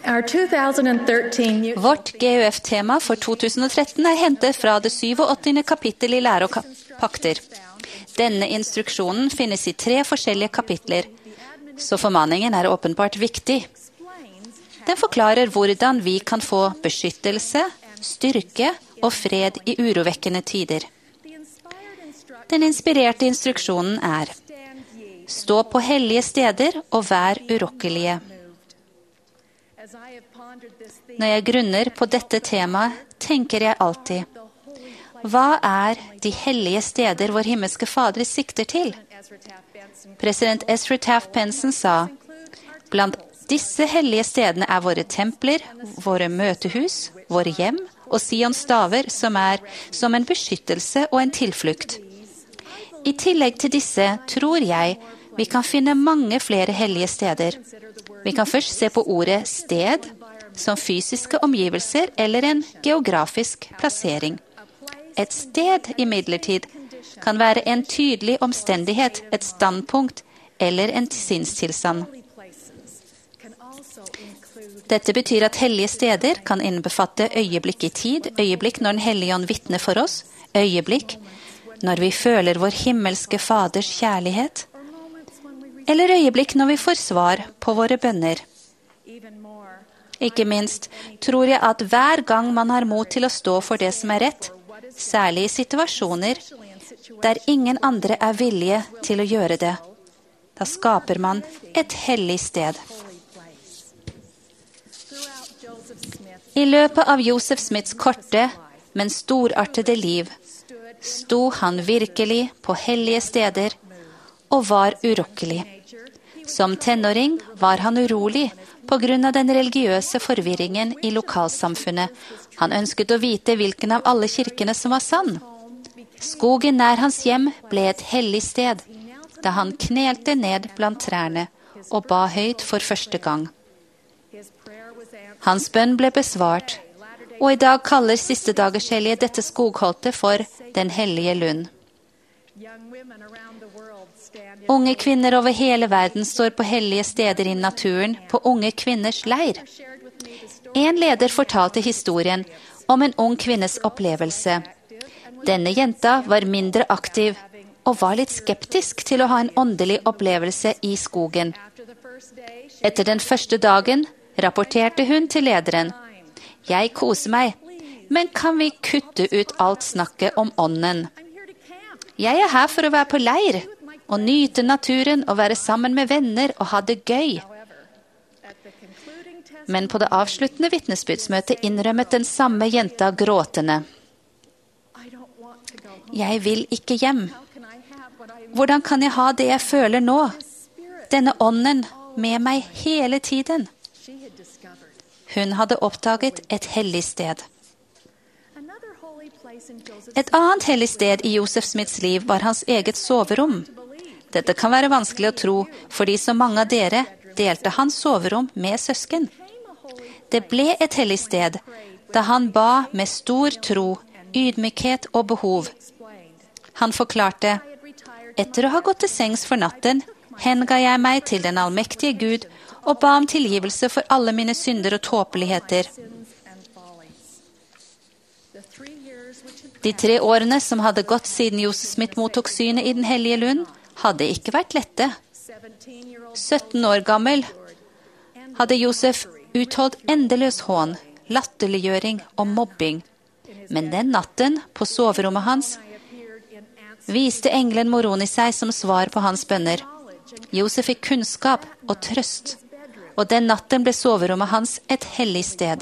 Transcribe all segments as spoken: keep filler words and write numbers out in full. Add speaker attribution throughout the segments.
Speaker 1: Our twenty thirteen
Speaker 2: Vårt G U F-tema for to tusen og tretten er hentet fra det syvogåttiende kapittel i Lære og pakter. Denne instruksjonen finnes i tre forskjellige kapitler, så formaningen er åpenbart viktig. Den forklarer hvordan vi kan få beskyttelse, styrke og fred i urovekkende tider. Den inspirerte instruksjonen er: stå på hellige steder og vær urokkelige. Når jeg grunner på dette temaet, tenker jeg alltid: hva er de hellige steder vår himmelske Fader sikter til? President Ezra Taft Benson sa: blant disse hellige stedene er våre templer, våre møtehus, våre hjem og Sions staver, som er som en beskyttelse og en tilflukt. I tillegg til disse tror jeg vi kan finne mange flere hellige steder. Vi kan først se på ordet sted, som fysiske omgivelser eller en geografisk plassering. Et sted imidlertid kan være en tydelig omstendighet, et standpunkt eller en sinnstilstand. Dette betyr at hellige steder kan innbefatte øyeblikk i tid, øyeblikk når den hellige ånd vitner for oss, øyeblikk når vi føler vår himmelske Faders kjærlighet, eller øyeblikk når vi får svar på våre bønner. Ikke minst tror jeg at hver gang man har mot til å stå for det som er rett, særlig i situasjoner der ingen andre er villige til å gjøre det, da skaper man et hellig sted. I løpet av Joseph Smiths korte, men storartede liv, sto han virkelig på hellige steder og var urokkelig. Som tenåring var han urolig på grunn av den religiøse forvirringen i lokalsamfunnet. Han ønsket å vite hvilken av alle kirkene som var sann. Skogen nær hans hjem ble et hellig sted, da han knelte ned blant trærne og ba høyt for første gang. Hans bønn ble besvart, og i dag kaller siste dagers hellige dette skogholtet for Den hellige lund. Unge kvinner over hele verden står på hellige steder i naturen, på unge kvinners leir. En leder fortalte historien om en ung kvinnes opplevelse. Denne jenta var mindre aktiv og var litt skeptisk til å ha en åndelig opplevelse i skogen. Etter den første dagen rapporterte hun til lederen: «Jeg koser meg, men kan vi kutte ut alt snakket om ånden? Jeg er her for å være på leir, og nyte naturen og være sammen med venner og ha det gøy.» Men på det avsluttende vitnesbyrdsmøtet innrømmet den samme jenta gråtende: «Jeg vil ikke hjem. Hvordan kan jeg ha det jeg føler nå? Denne ånden med meg hele tiden?» Hun hadde oppdaget et hellig sted. Et annet hellig sted i Joseph Smiths liv var hans eget soverom. Dette kan være vanskelig å tro, fordi så mange av dere delte hans soverom med søsken. Det ble et hellig sted, da han ba med stor tro, ydmykhet og behov. Han forklarte: «Etter å ha gått til sengs for natten, henga jeg meg til den allmektige Gud og ba om tilgivelse for alle mine synder og tåpeligheter.» De tre årene som hadde gått siden Joseph Smith mottok synet i Den hellige lund, hadde ikke vært lette. sytten år gammel hadde Josef utholdt endeløs hån, latterliggjøring og mobbing. Men den natten på soverommet hans viste engelen Moroni seg som svar på hans bønner. Josef fikk kunnskap og trøst, og den natten ble soverommet hans et hellig sted.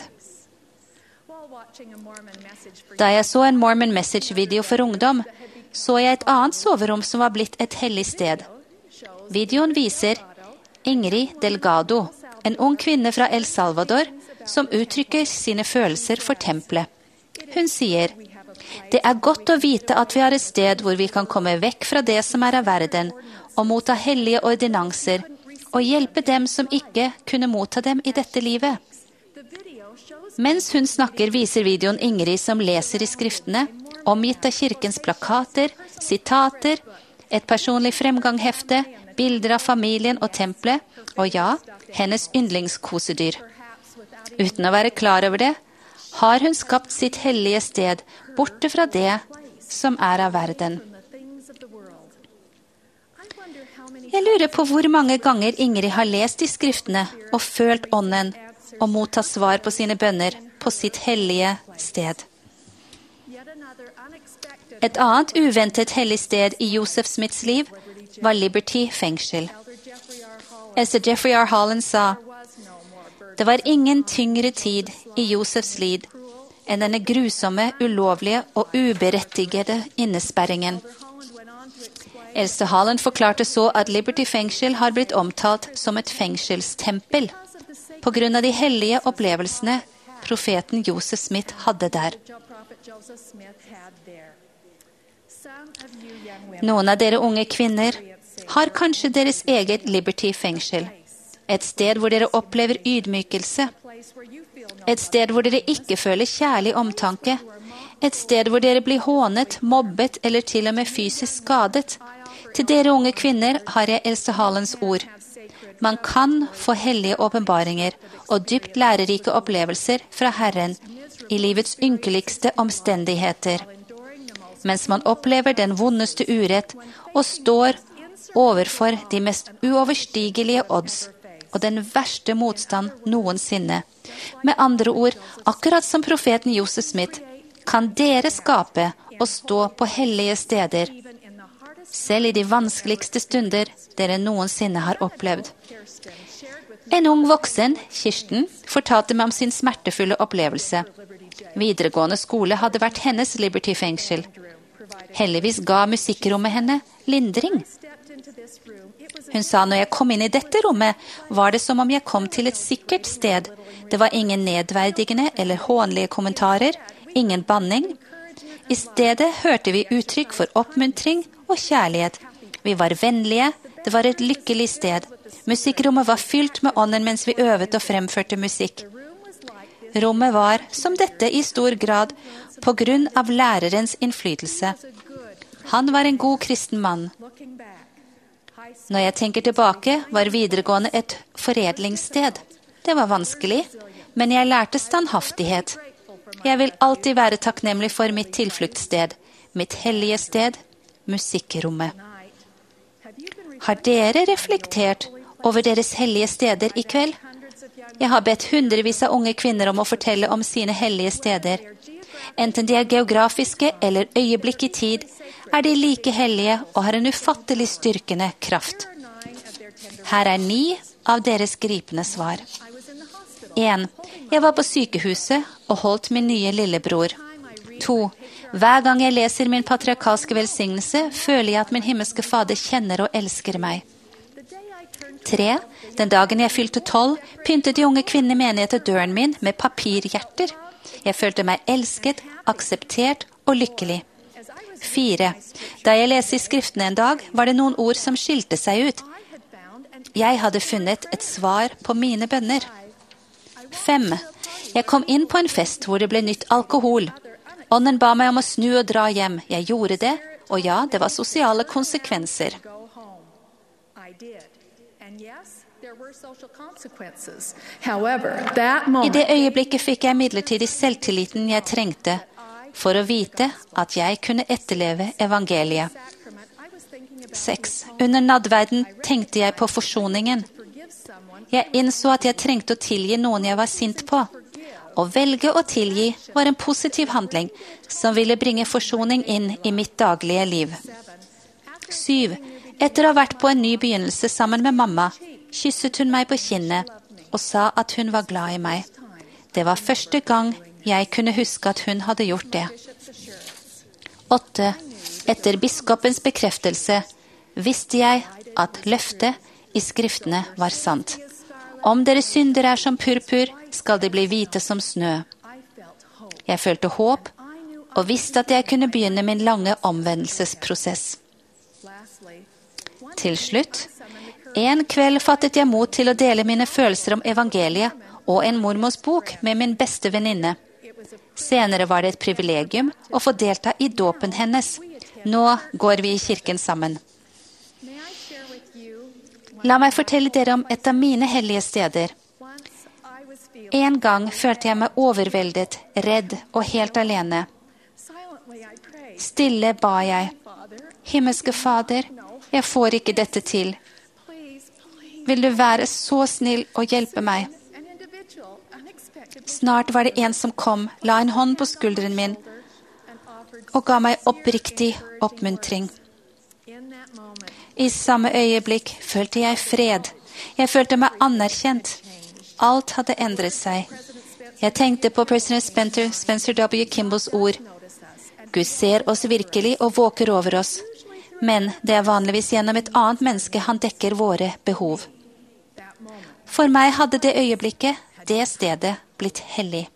Speaker 2: Da jeg så en Mormon Message-video for ungdom, så jeg et annet soverom som var blitt et hellig sted. Videoen viser Ingrid Delgado, en ung kvinne fra El Salvador, som uttrykker sine følelser for tempelet. Hun sier: «Det er godt å vite at vi har et sted hvor vi kan komme vekk fra det som er av verden, og motta hellige ordinanser, og hjelpe dem som ikke kunne motta dem i dette livet.» Mens hun snakker, viser videoen Ingrid som leser i skriftene, omgitt av kirkens plakater, sitater, et personlig fremganghefte, bilder av familien og tempelet, og ja, hennes yndlingskosedyr. Uten å være klar over det, har hun skapt sitt hellige sted borte fra det som er av verden. Jeg lurer på hvor mange ganger Ingrid har lest i skriftene og følt ånden og mottatt svar på sine bønner på sitt hellige sted. Et annet uventet hellig sted i Joseph Smiths liv var Liberty fengsel. Eldste Jeffrey R. Holland sa, det var ingen tyngre tid i Josefs liv enn denne grusomme, ulovlige og uberettigede innesperringen. Eldste Holland forklarte så at Liberty fengsel har blitt omtalt som et fengselstempel på grunn av de hellige opplevelsene profeten Joseph Smith hadde der. Noen av dere unge kvinner har kanskje deres eget Liberty fengsel. Et sted hvor dere opplever ydmykelse. Et sted hvor dere ikke føler kjærlig omtanke. Et sted hvor dere blir hånet, mobbet eller til og med fysisk skadet. Til dere unge kvinner har jeg Eldste Hollands ord. Man kan få hellige åpenbaringer og dypt lærerike opplevelser fra Herren i livets ynkeligste omstendigheter. Mens man opplever den vondeste urett og står overfor de mest uoverstigelige odds og den verste motstand noensinne. Med andre ord, akkurat som profeten Joseph Smith, kan dere skape og stå på hellige steder, selv i de vanskeligste stunder dere noensinne har opplevd. En ung voksen, Kirsten, fortalte meg om sin smertefulle opplevelse. Videregående skole hadde vært hennes Liberty fengsel. Heldigvis ga musikkrommet henne lindring. Hun sa, når jeg kom inn i dette rommet, var det som om jeg kom til et sikkert sted. Det var ingen nedverdigende eller hånlige kommentarer, ingen banning. I stedet hørte vi uttrykk for oppmuntring og kjærlighet. Vi var vennlige, det var et lykkelig sted. Musikkrommet var fylt med ånden mens vi øvet og fremførte musikk. Rommet var, som dette i stor grad, på grunn av lærerens innflytelse. Han var en god kristen mann. Når jeg tenker tilbake, var videregående et foredlingssted. Det var vanskelig, men jeg lærte standhaftighet. Jeg vil alltid være takknemlig for mitt tilfluktssted, mitt hellige sted, musikkrommet. Har dere reflektert over deres hellige steder i kveld? Jeg har bedt hundrevis av unge kvinner om å fortelle om sine hellige steder. Enten de er geografiske eller øyeblikk i tid, er de like hellige og har en ufattelig styrkende kraft. Her er ni av deres gripende svar. en. Jeg var på sykehuset og holdt min nye lillebror. to. Hver gang jeg leser min patriarkalske velsignelse, føler jeg at min himmelske fader kjenner og elsker meg. tre. Den dagen jeg fylte tolv, pyntet de unge kvinnene i menigheten døren min med papirhjerter. Jeg følte meg elsket, akseptert og lykkelig. fire. Da jeg leste i skriftene en dag, var det noen ord som skilte seg ut. Jeg hadde funnet et svar på mine bønner. fem. Jeg kom inn på en fest hvor det ble nytt alkohol. Ånden ba meg om å snu og dra hjem. Jeg gjorde det, og ja, det var sosiale konsekvenser. I det øyeblikket fikk jeg midlertidig selvtilliten jeg trengte for å vite at jeg kunne etterleve evangeliet. seks. Under nadverden tenkte jeg på forsoningen. Jeg innså at jeg trengte å tilgi noen jeg var sint på. Å velge å tilgi var en positiv handling som ville bringe forsoning inn i mitt daglige liv. syv. Etter å ha vært på en ny begynnelse sammen med mamma, kysset hun meg på kinnet og sa at hun var glad i meg. Det var første gang jeg kunne huske at hun hadde gjort det. åtte. Etter biskopens bekreftelse visste jeg at løftet i skriftene var sant. Om deres synder er som purpur, skal de bli hvite som snø. Jeg følte håp og visste at jeg kunne begynne min lange omvendelsesprosess. Til slutt, en kveld fattet jeg mot til å dele mine følelser om evangeliet og en mormors bok med min beste venninne. Senere var det et privilegium å få delta i dåpen hennes. Nå går vi i kirken sammen. La meg fortelle dere om et av mine hellige steder. En gang følte jeg meg overveldet, redd og helt alene. Stille ba jeg. Himmelske Fader, jeg får ikke dette til. Vil du være så snill og hjelpe meg? Snart var det en som kom, la en hånd på skulderen min og ga meg oppriktig oppmuntring. I samme øyeblikk følte jeg fred. Jeg følte meg anerkjent. Alt hadde endret seg. Jeg tenkte på president Spencer, Spencer W. Kimballs ord. Gud ser oss virkelig og våker over oss. Men det er vanligvis gjennom et annet menneske han dekker våre behov. For meg hadde det øyeblikket, det stedet, blitt hellig.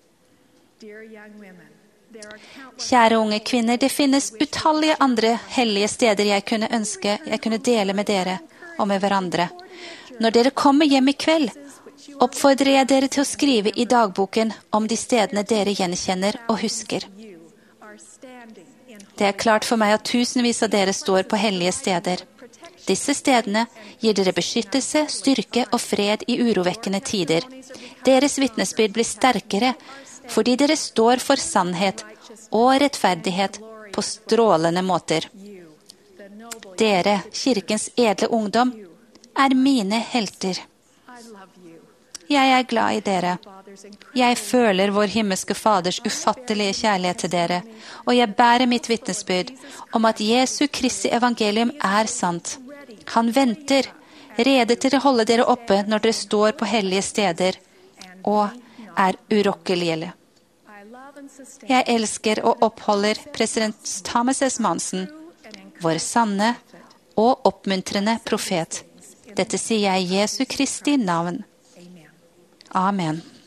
Speaker 2: Kjære unge kvinner, det finnes utallige andre hellige steder jeg kunne ønske jeg kunne dele med dere og med hverandre. Når dere kommer hjem i kveld, oppfordrer jeg dere til å skrive i dagboken om de stedene dere gjenkjenner og husker. Det er klart for meg at tusenvis av dere står på hellige steder. Disse stedene gir dere beskyttelse, styrke og fred i urovekkende tider. Deres vitnesbyrd blir sterkere fordi dere står for sannhet og rettferdighet på strålende måter. Dere, kirkens edle ungdom, er mine helter. Jeg er glad i dere. Jeg føler vår himmelske Faders ufattelige kjærlighet til dere, og jeg bærer mitt vitnesbyrd om at Jesu Kristi evangelium er sant. Han venter, rede til å holde dere oppe når dere står på hellige steder, og er urokkelige. Jeg elsker og oppholder president Thomas S. Monson, vår sanne og oppmuntrende profet. Dette sier jeg i Jesu Kristi navn. Amen.